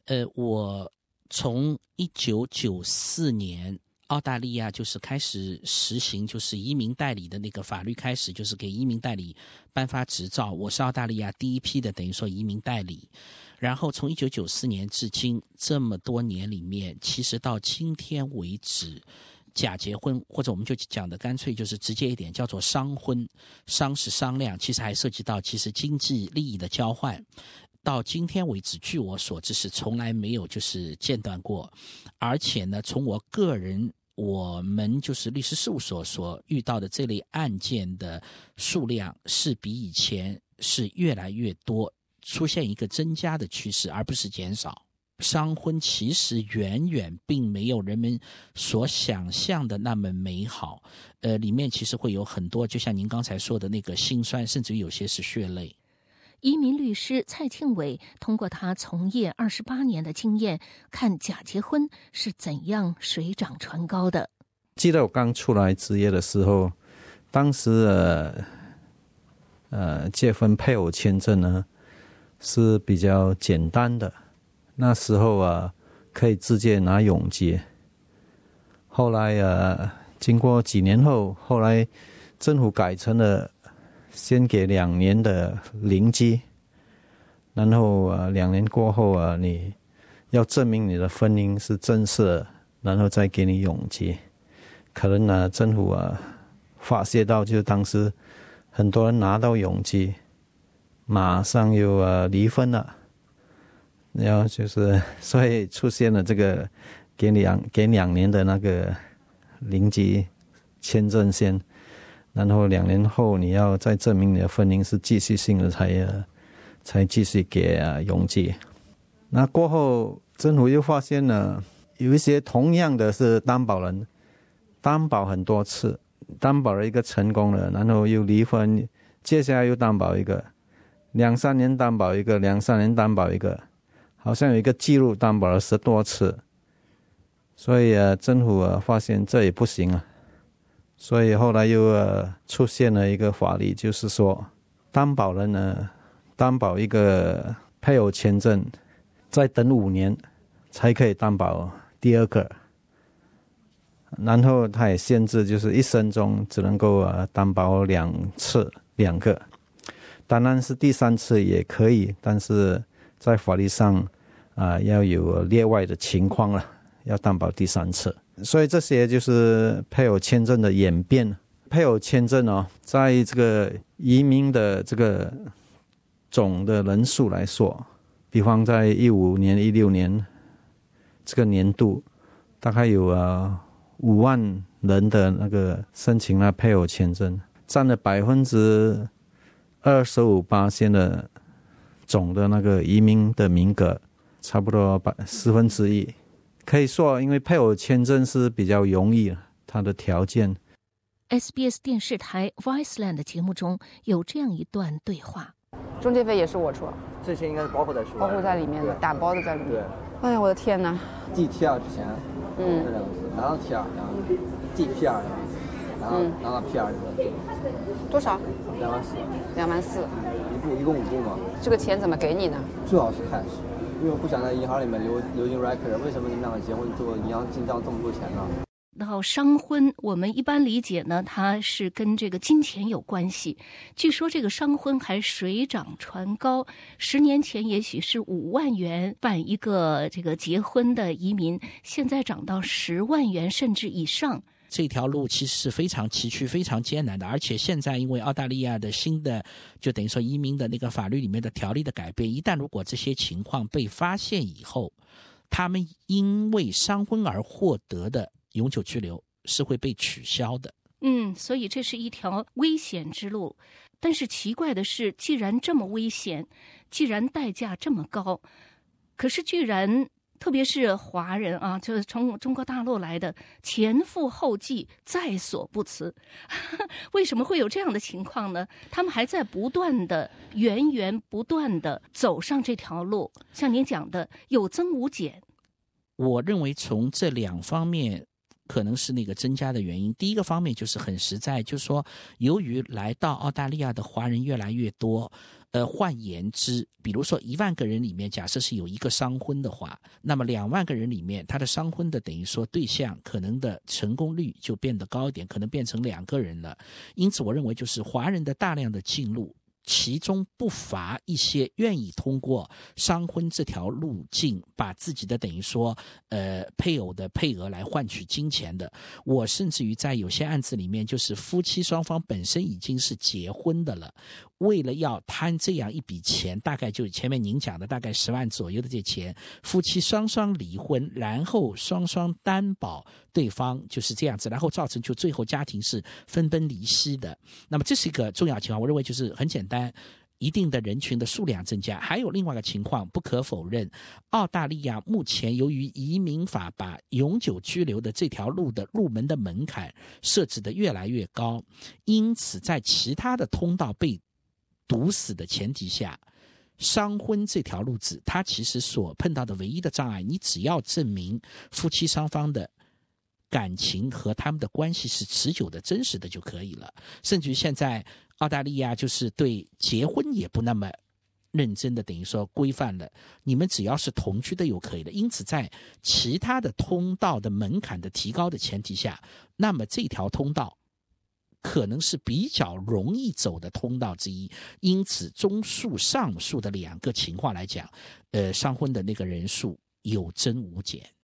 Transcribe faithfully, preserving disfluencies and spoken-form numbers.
呃，我从一九九四年澳大利亚就是开始实行就是移民代理的那个法律开始，就是给移民代理颁发执照，我是澳大利亚第一批的等于说移民代理。然后从一九九四年至今这么多年里面，其实到今天为止，假结婚或者我们就讲的干脆就是直接一点叫做商婚，商是商量，其实还涉及到其实经济利益的交换，到今天为止据我所知是从来没有就是间断过。而且呢，从我个人我们就是律师事务所所遇到的这类案件的数量是比以前是越来越多，出现一个增加的趋势，而不是减少。商婚其实远远并没有人们所想象的那么美好，呃，里面其实会有很多就像您刚才说的那个辛酸，甚至有些是血泪。 移民律师蔡庆伟通过他从业二十八年的经验，看假结婚是怎样水涨船高的。 记得我刚出来职业的时候，当时呃呃结婚配偶签证呢是比较简单的，那时候啊可以直接拿永结。后来呃经过几年后，后来政府改成了先给两年的零基，然后呃两年过后啊，你要证明你的婚姻是正式的，然后再给你永结。可能呢政府啊发现到，就是当时很多人拿到永结，马上又呃离婚了，然后就是所以出现了这个给两给两年的那个零基签证先。然后两年后你要再证明你的婚姻是继续性的才呃才继续给呃永结。那过后政府又发现了有一些同样的是担保人，担保很多次，担保了一个成功了，然后又离婚，接下来又担保一个，两三年担保一个，两三年担保一个，好像有一个记录担保了十多次。所以呃政府呃发现这也不行啊。所以后来又呃出现了一个法律，就是说担保人呢担保一个配偶签证，再等五年才可以担保第二个，然后他也限制就是一生中只能够呃担保两次两个，当然是第三次也可以，但是在法律上啊、呃、要有例外的情况了，要担保第三次。所以这些就是配偶签证的演变。配偶签证哦，在这个移民的这个总的人数来说，比方在一五年、一六年这个年度，大概有呃五万人的那个申请了配偶签证，占了百分之二十五八千的总的那个移民的名额，差不多百四分之一。可以说因为配偶签证是比较容易，它的条件。 S B S 电视台 Viceland 的节目中有这样一段对话， 中介费也是我出， 这些应该是包括在书包括在里面的，打包的在里面。 对， 哎呀，我的天哪！ 递 T 二之前， 嗯， 这两个字拿到 T 二，然后递 P 二，然后拿到 P 二， 多少？ 两万四。 两万四， 一步一共五步嘛。 这个钱怎么给你呢？ 最好是 cash。因为我不想在银行里面留留进 record， 为什么你们两个结婚之后银行进账这么多钱呢？ 到商婚，我们一般理解呢，它是跟这个金钱有关系。据说这个商婚还水涨船高，十年前也许是五万元办一个这个结婚的移民，现在涨到十万元甚至以上。 这条路其实是非常崎岖非常艰难的，而且现在因为澳大利亚的新的就等于说移民的那个法律里面的条例的改变，一旦如果这些情况被发现以后，他们因为商婚而获得的永久居留是会被取消的。 嗯，所以这是一条危险之路。但是奇怪的是，既然这么危险，既然代价这么高，可是居然特别是华人啊，就是从中国大陆来的，前赴后继，在所不辞。为什么会有这样的情况呢？他们还在不断的、源源不断的走上这条路，像您讲的，有增无减。 我认为从这两方面可能是那个增加的原因。第一个方面就是很实在，就是说由于来到澳大利亚的华人越来越多， 呃，换言之，比如说一万个人里面，假设是有一个商婚的话，那么两万个人里面，他的商婚的等于说对象可能的成功率就变得高一点，可能变成两个人了。因此，我认为就是华人的大量的进入，其中不乏一些愿意通过商婚这条路径，把自己的等于说呃配偶的配额来换取金钱的。我甚至于在有些案子里面，就是夫妻双方本身已经是结婚的了，为了要贪这样一笔钱，大概就前面您讲的大概十万左右的这钱，夫妻双双离婚，然后双双担保对方，就是这样子，然后造成就最后家庭是分崩离析的。那么这是一个重要情况，我认为就是很简单，一定的人群的数量增加。还有另外一个情况不可否认，澳大利亚目前由于移民法把永久居留的这条路的入门的门槛设置的越来越高，因此在其他的通道被堵死的前提下，商婚这条路子它其实所碰到的唯一的障碍，你只要证明夫妻双方的感情和他们的关系是持久的真实的就可以了。甚至于现在澳大利亚就是对结婚也不那么认真的等于说规范了，你们只要是同居的就可以了。因此在其他的通道的门槛的提高的前提下，那么这条通道可能是比较容易走的通道之一。因此综述上述的两个情况来讲，呃，商婚的那个人数有增无减。